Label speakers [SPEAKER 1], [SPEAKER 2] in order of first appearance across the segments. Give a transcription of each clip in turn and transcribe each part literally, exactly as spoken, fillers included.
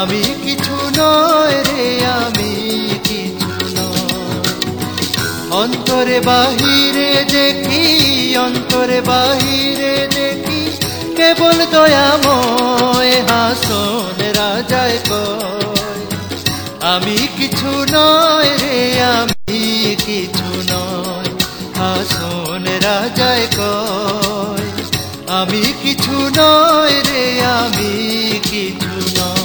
[SPEAKER 1] আমি কিছু নয় রে, আমি কিছু নয়। অন্তরে বাহিরে দেখি, অন্তরে বাহিরে দেখি কেবল দয়াময় হাসন রাজায় কয় আমি কিছু নয় রে, আমি কিছু নয়। হাসন রাজায় কয় আমি কিছু নয় রে, আমি কিছু নয়।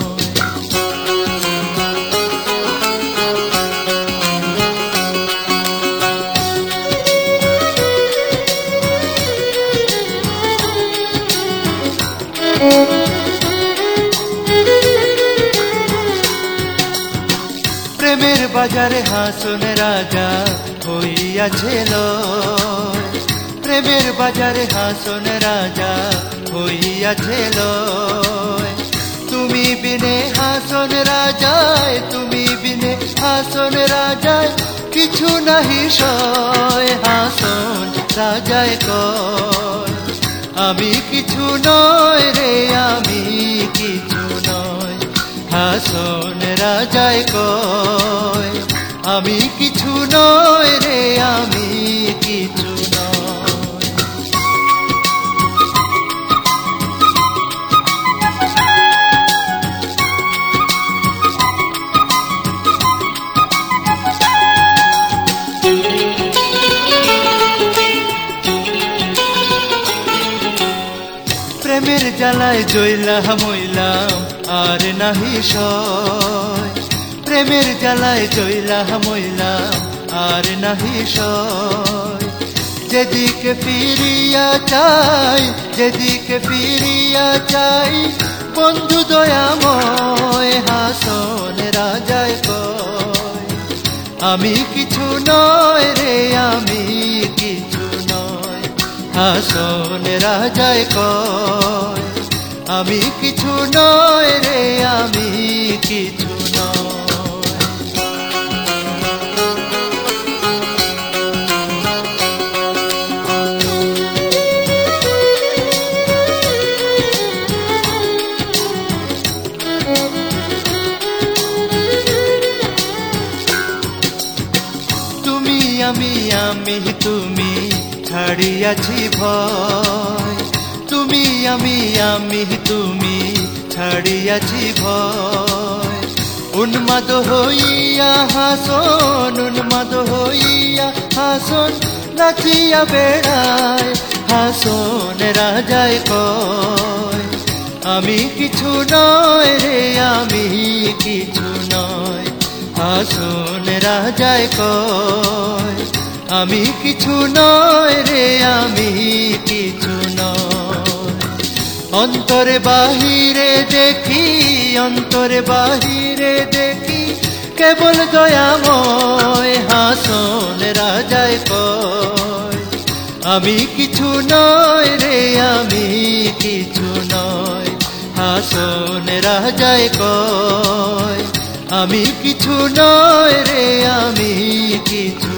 [SPEAKER 1] প্রেমের বাজারে হাসন রাজা হইয়াছে লয়, প্রেমের বাজারে হাসন রাজা হইয়াছে লয়। তুমি বিনে হাসন রাজায়, তুমি বিনে হাসন রাজায় কিছু নাহি সয়। হাসন রাজায় কয় আমি কিছু নয় রে, আমি কিছু নয়। হাসন রাজায় কয় আমি কিছু নয় রে, আমি কিছু নয়। প্রেমের জ্বালায় জইলা মইলাম আর নাহি সয়, প্রেমের জ্বালায় জইলা মইলাম আর নাহি সয়। যেদিকে ফিরিয়া চাই, যেদিকে ফিরিয়া চাই বন্ধু দয়াময় হাসন রাজায় কয় আমি কিছু নয় রে, আমি কিছু নয়। হাসন রাজায় কয় আমি কিছু নয় রে, আমি কিছু নয়। তুমি আমি আমি তুমি ছাড়িয়াছি ভয়, তুমি আমি আমি তুমি ছাড়িয়াছি ভয়। উন্মাদ হইয়া হাসন, উন্মাদ হইয়া হাসন নাচিয়া বেড়ায়। হাসন রাজায় কয় আমি কিছু নয় রে, আমি কিছু নয়। হাসন রাজায় কয় আমি কিছু নয় রে, আমি কিছু নয়। অন্তরে বাহিরে দেখি, অন্তরে বাহিরে দেখি কেবল দয়াময় হাসন রাজায় কয় আমি কিছু নয় রে, আমি কিছু নয়। হাসন রাজায় কয় আমি কিছু নয় রে, আমি কিছু